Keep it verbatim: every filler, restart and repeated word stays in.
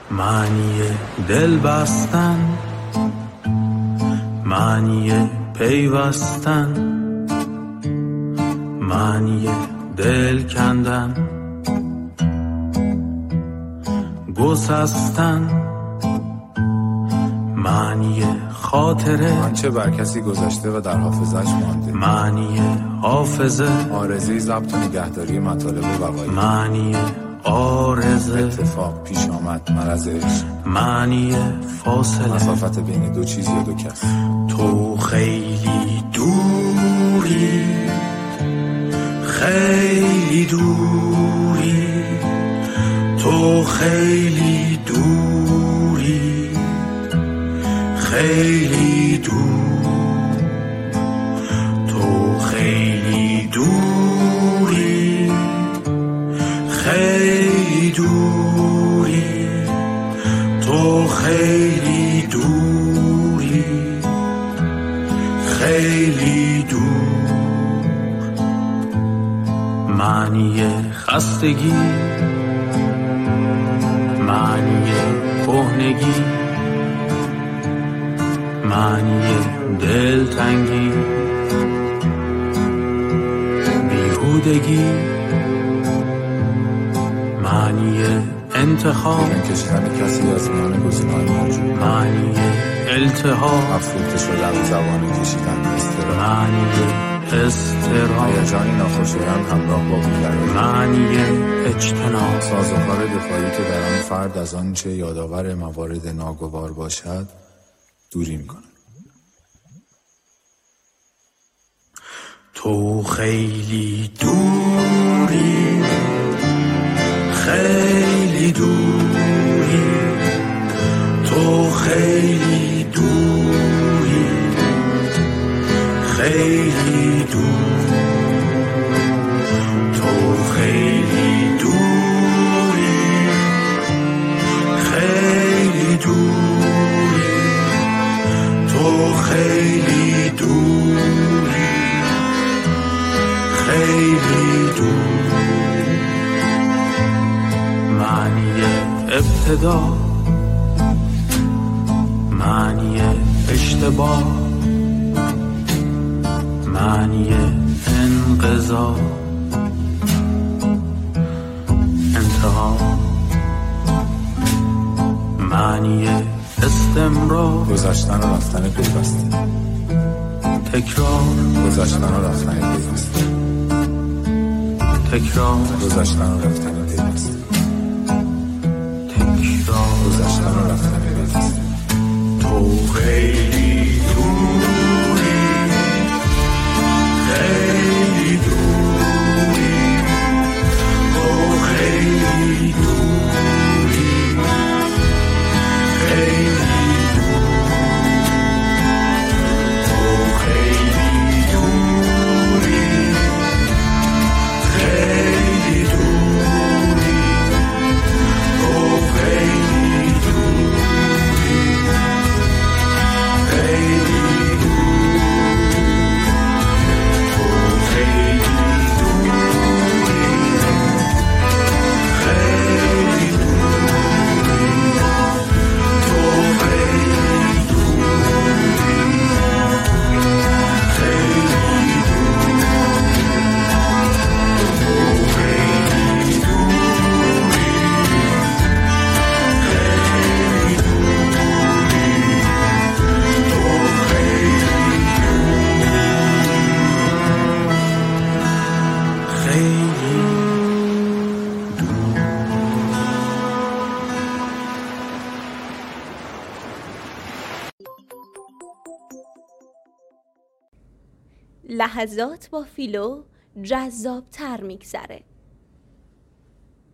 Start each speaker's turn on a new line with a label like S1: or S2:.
S1: معنی دل بستن، معنی پیوستن، معنی دل کندن، گسستن، معنی خاطره،
S2: آنچه بر کسی گذشته و در حافظش مانده،
S1: معنی حافظه،
S2: آرزوی ضبط و نگهداری مطالب و وقایع،
S1: معنی آرزه،
S2: اتفاق پیش آمد، مرض عشق،
S1: معنی فاصله،
S2: مسافت بین دو چیز یا دو کس.
S1: تو خیلی دوری، خیلی دوری، تو خیلی دوری، خیلی دور، تو خیلی دوری، خیلی دوری، تو خیلی دوری، خیلی دور. معنی خستگی، معنی کهنگی، معنی دلتنگی، بیهودگی، معنی انتخاب،
S2: کشیدن کسی از میان گزینه‌های موجود،
S1: معنی التهاب،
S2: افروخته شدن و زبانه کشیدن، اضطراب،
S1: معنی اضطراب،
S2: هیجانی ناخوشایند همراه با بی‌قراری،
S1: معنی اجتناب،
S2: سازوکار دفاعی که در آن فرد از آنچه یادآور موارد ناگوار باشد دوری می‌کند.
S1: تو خیلی دوری، خیلی دوری، تو خیلی دوری، خیلی دور، تو خیلی دوری، خیلی دوری، تو خیلی دوری، خیلی دور. معنی ابتدا، معنی اشتباه، معنی انقضا، انتها، معنی استمرار،
S2: گذشتن و رفتن پیوسته،
S1: تکرار،
S2: گذشتن و رفتن پیوسته،
S1: تکرار،
S2: گذشتن و رفتن پیوسته،
S1: تکرار،
S2: گذشتن و رفتن پیوسته.
S1: تو خیلی دوری، خیلی دوری، تو خیلی دوری، خیلی دور، تو خیلی دوری، خیلی دوری، تو خیلی دوری، خیلی دور، تو خیلی دوری، خیلی دوری، تو خیلی دوری، خیلی
S3: لحظات با فیلو جذاب تر میگذره.